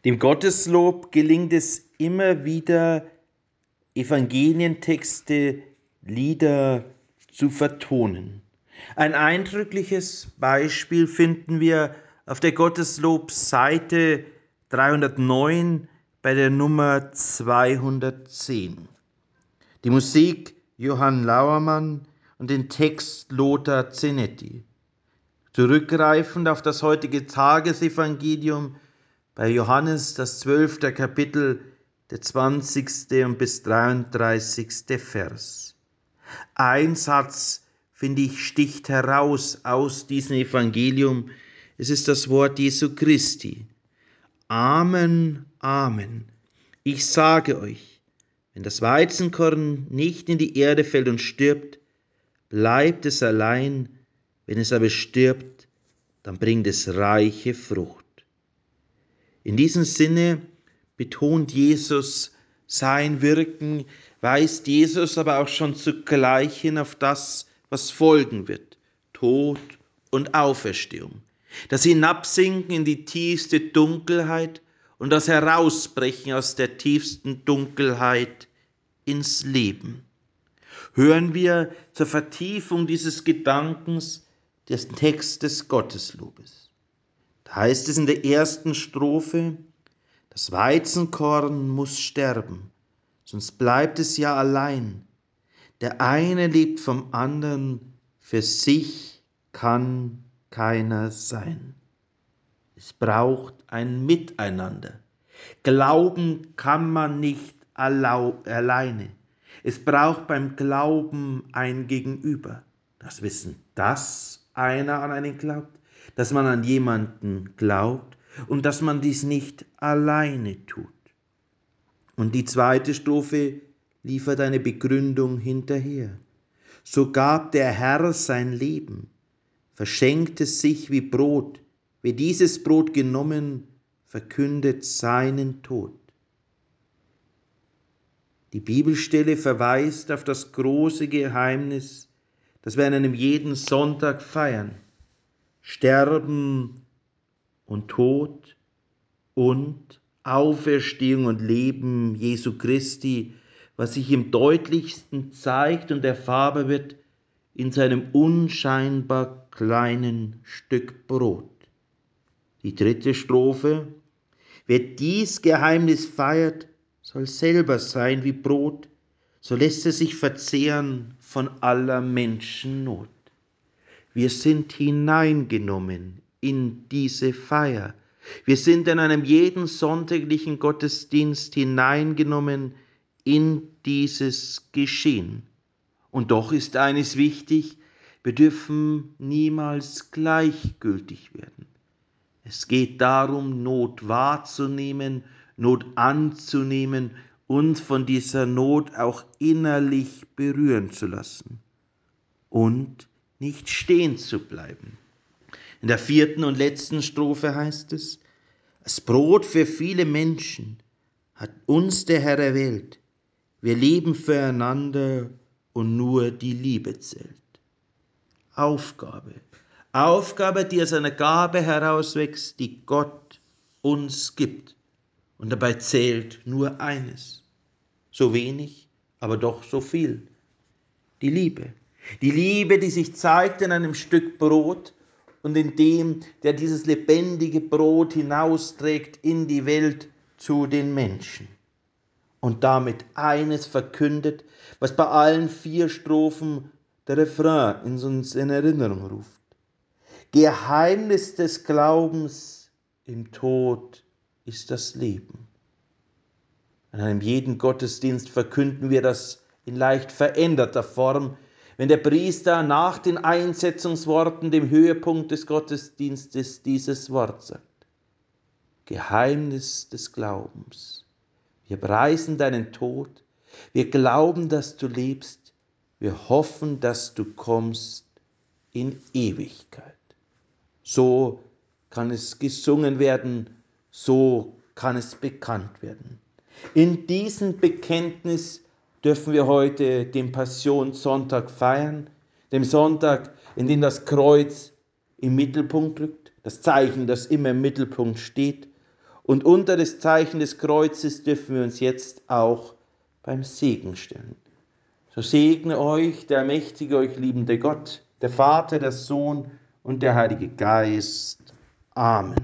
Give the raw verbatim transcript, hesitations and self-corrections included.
Dem Gotteslob gelingt es immer wieder, Evangelientexte, Lieder zu vertonen. Ein eindrückliches Beispiel finden wir auf der Gotteslob-Seite dreihundertneun bei der Nummer zweihundertzehn. Die Musik Johann Lauermann und den Text Lothar Zenetti. Zurückgreifend auf das heutige Tagesevangelium bei Johannes, das zwölfte Kapitel, der zwanzigste und bis dreiunddreißigste Vers. Ein Satz, finde ich, sticht heraus aus diesem Evangelium. Es ist das Wort Jesu Christi. Amen, Amen. Ich sage euch, wenn das Weizenkorn nicht in die Erde fällt und stirbt, bleibt es allein, wenn es aber stirbt, dann bringt es reiche Frucht. In diesem Sinne betont Jesus sein Wirken, weist Jesus aber auch schon zugleich hin auf das, was folgen wird, Tod und Auferstehung, das Hinabsinken in die tiefste Dunkelheit und das Herausbrechen aus der tiefsten Dunkelheit ins Leben. Hören wir zur Vertiefung dieses Gedankens den Text des Gotteslobes. Da heißt es in der ersten Strophe: Das Weizenkorn muss sterben, sonst bleibt es ja allein. Der eine lebt vom anderen, für sich kann keiner sein. Es braucht ein Miteinander. Glauben kann man nicht alleine. Es braucht beim Glauben ein Gegenüber. Das Wissen, dass einer an einen glaubt, dass man an jemanden glaubt und dass man dies nicht alleine tut. Und die zweite Strophe liefert eine Begründung hinterher. So gab der Herr sein Leben, verschenkte sich wie Brot. Wer dieses Brot genommen, verkündet seinen Tod. Die Bibelstelle verweist auf das große Geheimnis, das wir an einem jeden Sonntag feiern. Sterben und Tod und Auferstehung und Leben Jesu Christi, was sich im deutlichsten zeigt und erfahrbar wird in seinem unscheinbar kleinen Stück Brot. Die dritte Strophe: Wer dies Geheimnis feiert, soll selber sein wie Brot, so lässt er sich verzehren von aller Menschen Not. Wir sind hineingenommen in diese Feier. Wir sind in einem jeden sonntaglichen Gottesdienst hineingenommen in dieses Geschehen. Und doch ist eines wichtig: wir dürfen niemals gleichgültig werden. Es geht darum, Not wahrzunehmen, Not anzunehmen und von dieser Not auch innerlich berühren zu lassen und nicht stehen zu bleiben. In der vierten und letzten Strophe heißt es: Das Brot für viele Menschen hat uns der Herr erwählt. Wir leben füreinander und nur die Liebe zählt. Aufgabe. Aufgabe, die aus einer Gabe herauswächst, die Gott uns gibt. Und dabei zählt nur eines. So wenig, aber doch so viel. Die Liebe. Die Liebe, die sich zeigt in einem Stück Brot und in dem, der dieses lebendige Brot hinausträgt in die Welt zu den Menschen. Und damit eines verkündet, was bei allen vier Strophen der Refrain in uns in Erinnerung ruft. Geheimnis des Glaubens: Im Tod ist das Leben. An einem jeden Gottesdienst verkünden wir das in leicht veränderter Form, wenn der Priester nach den Einsetzungsworten, dem Höhepunkt des Gottesdienstes, dieses Wort sagt. Geheimnis des Glaubens. Wir preisen deinen Tod, wir glauben, dass du lebst, wir hoffen, dass du kommst in Ewigkeit. So kann es gesungen werden, so kann es bekannt werden. In diesem Bekenntnis dürfen wir heute den Passionssonntag feiern, dem Sonntag, in dem das Kreuz im Mittelpunkt rückt, das Zeichen, das immer im Mittelpunkt steht, Und unter das Zeichen des Kreuzes dürfen wir uns jetzt auch beim Segen stellen. So segne euch der mächtige, euch liebende Gott, der Vater, der Sohn und der Heilige Geist. Amen.